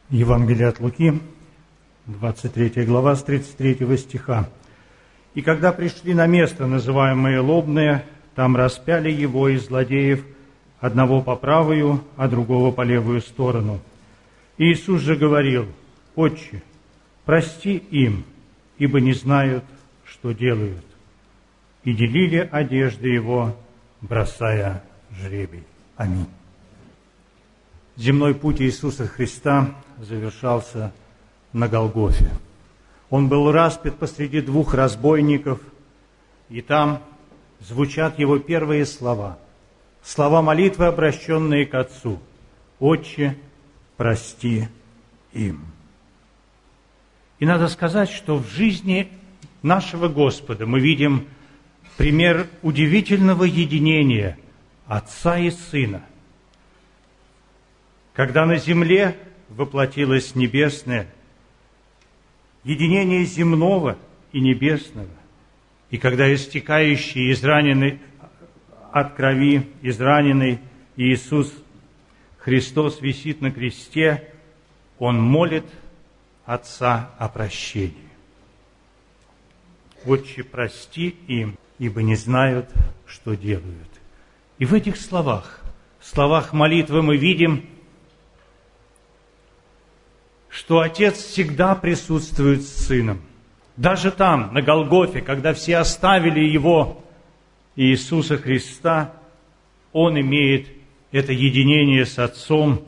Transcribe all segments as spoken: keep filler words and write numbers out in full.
Евангелие от Луки, двадцать третья глава, с тридцать третьего стиха. «И когда пришли на место, называемое Лобное, там распяли его и злодеев, одного по правую, а другого по левую сторону. И Иисус же говорил: Отче, прости им, ибо не знают, что делают. И делили одежды его, бросая жребий». Аминь. Земной путь Иисуса Христа завершался на Голгофе. Он был распят посреди двух разбойников, и там звучат его первые слова. Слова молитвы, обращенные к Отцу: «Отче, прости им». И надо сказать, что в жизни нашего Господа мы видим пример удивительного единения Отца и Сына. Когда на земле воплотилось небесное, единение земного и небесного, и когда истекающий, израненный от крови, израненный Иисус Христос висит на кресте, Он молит Отца о прощении. «Отче, прости им, ибо не знают, что делают». И в этих словах, в словах молитвы мы видим, что Отец всегда присутствует с Сыном. Даже там, на Голгофе, когда все оставили Его, Иисуса Христа, Он имеет это единение с Отцом.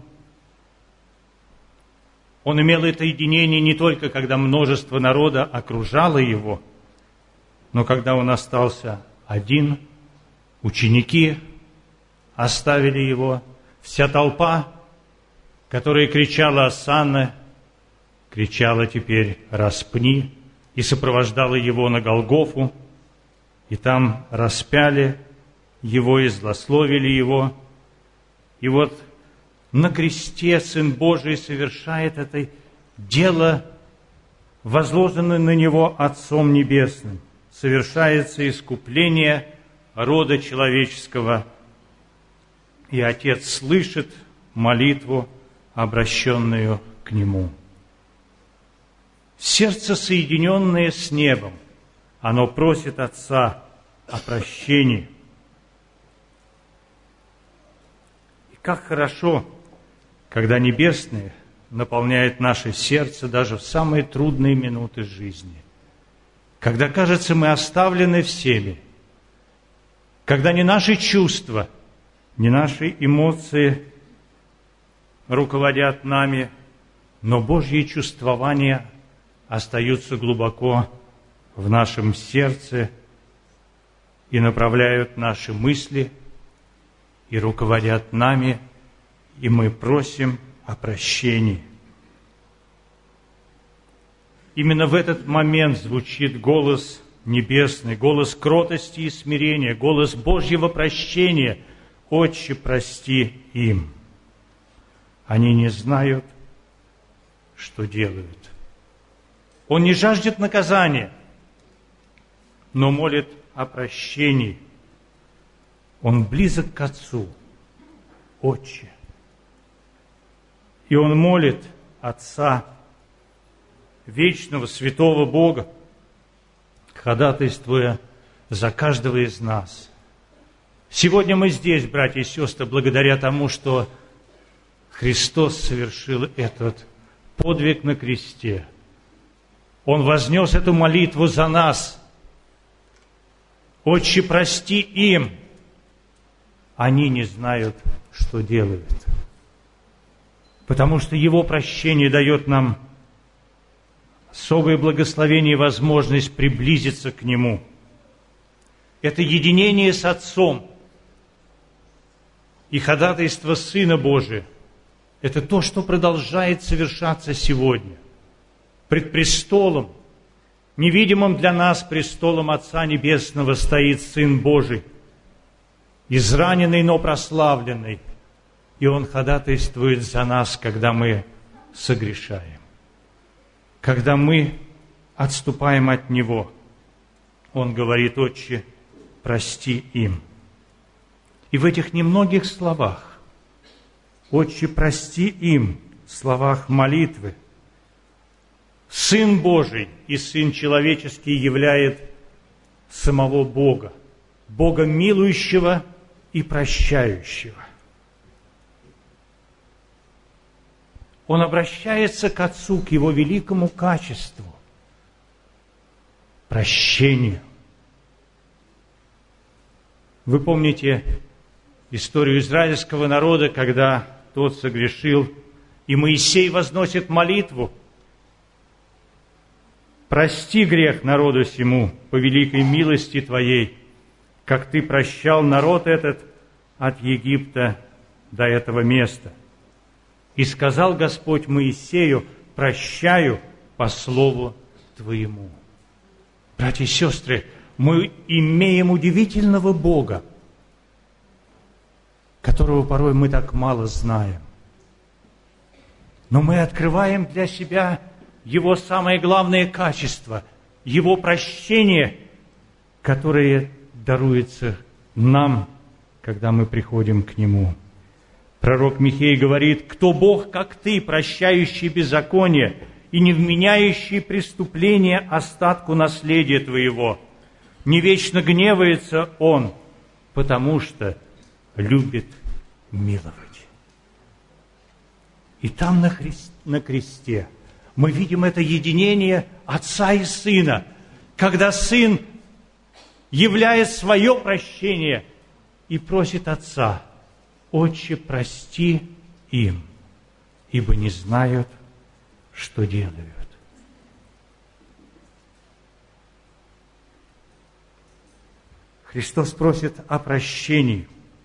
Он имел это единение не только, когда множество народа окружало Его, но когда Он остался один, ученики оставили Его, вся толпа, которая кричала «Осанна», кричала теперь «Распни», и сопровождала Его на Голгофу, и там распяли Его и злословили Его. И вот на кресте Сын Божий совершает это дело, возложенное на Него Отцом Небесным. Совершается искупление рода человеческого, и Отец слышит молитву, обращенную к Нему. Сердце, соединенное с небом, оно просит Отца о прощении. И как хорошо, когда Небесное наполняет наше сердце даже в самые трудные минуты жизни. Когда, кажется, мы оставлены всеми. Когда ни наши чувства, ни наши эмоции руководят нами, но Божьи чувствования остаются глубоко в нашем сердце и направляют наши мысли, и руководят нами, и мы просим о прощении. Именно в этот момент звучит голос небесный, голос кротости и смирения, голос Божьего прощения: «Отче, прости им. Они не знают, что делают». Он не жаждет наказания, но молит о прощении. Он близок к Отцу, Отче. И он молит Отца, вечного, святого Бога, ходатайствуя за каждого из нас. Сегодня мы здесь, братья и сестры, благодаря тому, что Христос совершил этот подвиг на кресте. Он вознес эту молитву за нас. «Отче, прости им, они не знают, что делают». Потому что Его прощение дает нам особое благословение и возможность приблизиться к Нему. Это единение с Отцом и ходатайство Сына Божия – это то, что продолжает совершаться сегодня. Пред престолом, невидимым для нас престолом Отца Небесного, стоит Сын Божий, израненный, но прославленный, и Он ходатайствует за нас, когда мы согрешаем, когда мы отступаем от Него. Он говорит: «Отче, прости им». И в этих немногих словах «Отче, прости им» словах молитвы. Сын Божий и Сын человеческий являет самого Бога, Бога милующего и прощающего. Он обращается к Отцу, к Его великому качеству – прощению. Вы помните историю израильского народа, когда тот согрешил, и Моисей возносит молитву: «Прости грех народу сему по великой милости Твоей, как Ты прощал народ этот от Египта до этого места». И сказал Господь Моисею: «Прощаю по слову Твоему». Братья и сестры, мы имеем удивительного Бога, которого порой мы так мало знаем. Но мы открываем для себя Его самое главное качество, Его прощение, которое даруется нам, когда мы приходим к Нему. Пророк Михей говорит: «Кто Бог, как Ты, прощающий беззаконие и не вменяющий преступления остатку наследия Твоего? Не вечно гневается Он, потому что любит миловать». И там на, христ, на кресте мы видим это единение Отца и Сына, когда Сын являет свое прощение и просит Отца: «Отче, прости им, ибо не знают, что делают». Христос просит о прощении,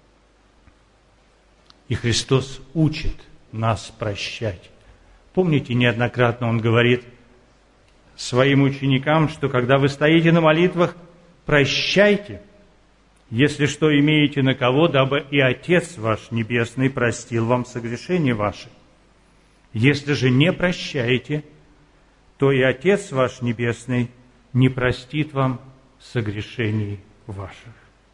и Христос учит нас прощать. Помните, неоднократно Он говорит своим ученикам, что когда вы стоите на молитвах, прощайте, если что имеете на кого, дабы и Отец ваш Небесный простил вам согрешения ваши. Если же не прощаете, то и Отец ваш Небесный не простит вам согрешений ваших.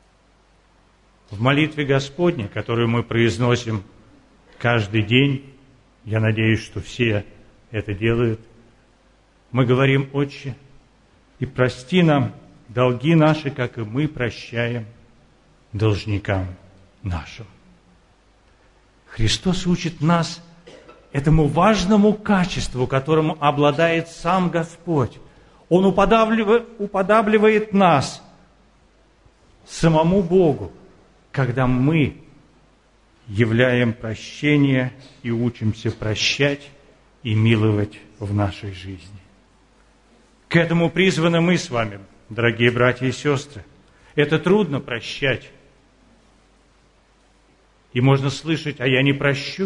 В молитве Господней, которую мы произносим каждый день, я надеюсь, что все это делают, мы говорим: «Отче, и прости нам долги наши, как и мы прощаем должникам нашим». Христос учит нас этому важному качеству, которым обладает сам Господь. Он уподабливает, уподабливает нас самому Богу, когда мы являем прощение и учимся прощать и миловать в нашей жизни. К этому призваны мы с вами, дорогие братья и сестры. Это трудно прощать. И можно слышать: «А я не прощу».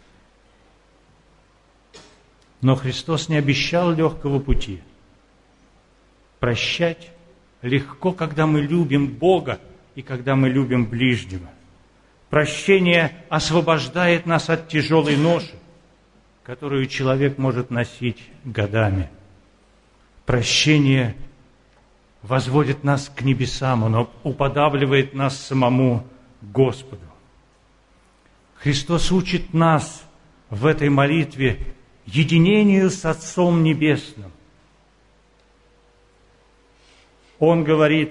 Но Христос не обещал легкого пути. Прощать легко, когда мы любим Бога и когда мы любим ближнего. Прощение освобождает нас от тяжелой ноши, которую человек может носить годами. Прощение возводит нас к небесам, оно уподабливает нас самому Господу. Христос учит нас в этой молитве единению с Отцом Небесным. Он говорит,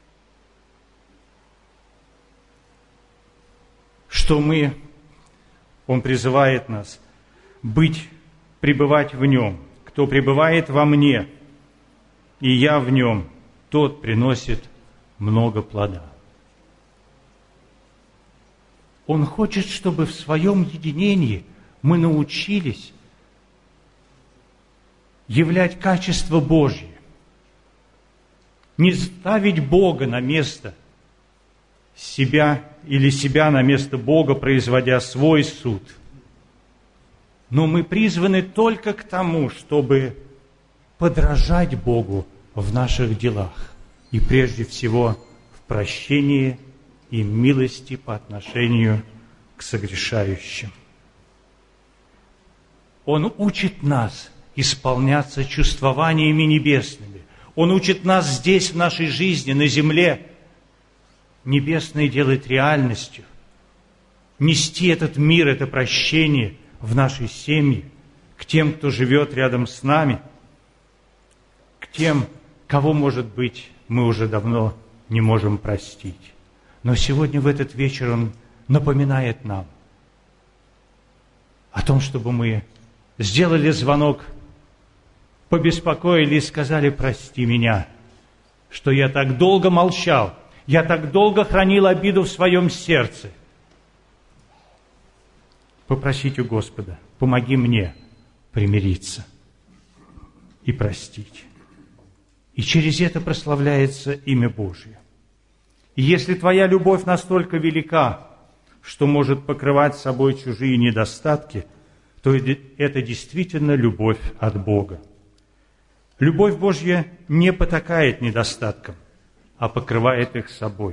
что мы, Он призывает нас быть, пребывать в Нем. Кто пребывает во мне, и я в Нем, тот приносит много плода. Он хочет, чтобы в своем единении мы научились являть качество Божье. Не ставить Бога на место себя или себя на место Бога, производя свой суд. Но мы призваны только к тому, чтобы подражать Богу в наших делах. И прежде всего в прощении и милости по отношению к согрешающим. Он учит нас исполняться чувствованиями небесными. Он учит нас здесь, в нашей жизни, на земле, небесное делать реальностью, нести этот мир, это прощение в нашей семье, к тем, кто живет рядом с нами, к тем, кого, может быть, мы уже давно не можем простить. Но сегодня в этот вечер Он напоминает нам о том, чтобы мы сделали звонок, побеспокоили и сказали: «Прости меня, что я так долго молчал, я так долго хранил обиду в своем сердце». Попросить у Господа: помоги мне примириться и простить. И через это прославляется имя Божье. И если твоя любовь настолько велика, что может покрывать собой чужие недостатки, то это действительно любовь от Бога. Любовь Божья не потакает недостаткам, а покрывает их собой.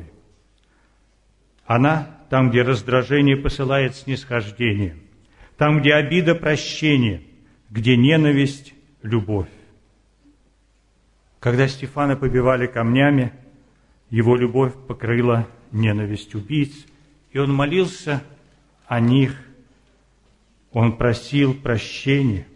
Она, там, где раздражение, посылает снисхождение, там, где обида – прощение, где ненависть – любовь. Когда Стефана побивали камнями, его любовь покрыла ненависть убийц, и он молился о них, он просил прощения.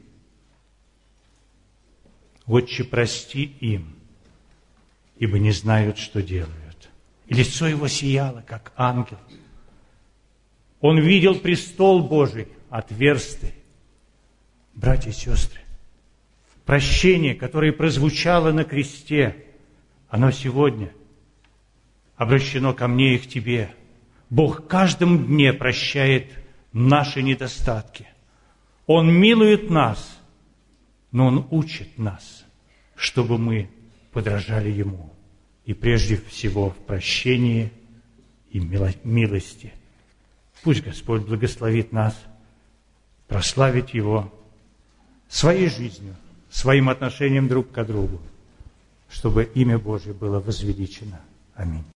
«Отче, прости им, ибо не знают, что делают». И лицо его сияло, как ангел. Он видел престол Божий отверстый. Братья и сестры, прощение, которое прозвучало на кресте, оно сегодня обращено ко мне и к тебе. Бог каждым дне прощает наши недостатки. Он милует нас, но Он учит нас, чтобы мы подражали Ему. И прежде всего в прощении и милости. Пусть Господь благословит нас прославить Его своей жизнью, своим отношением друг к другу, чтобы имя Божие было возвеличено. Аминь.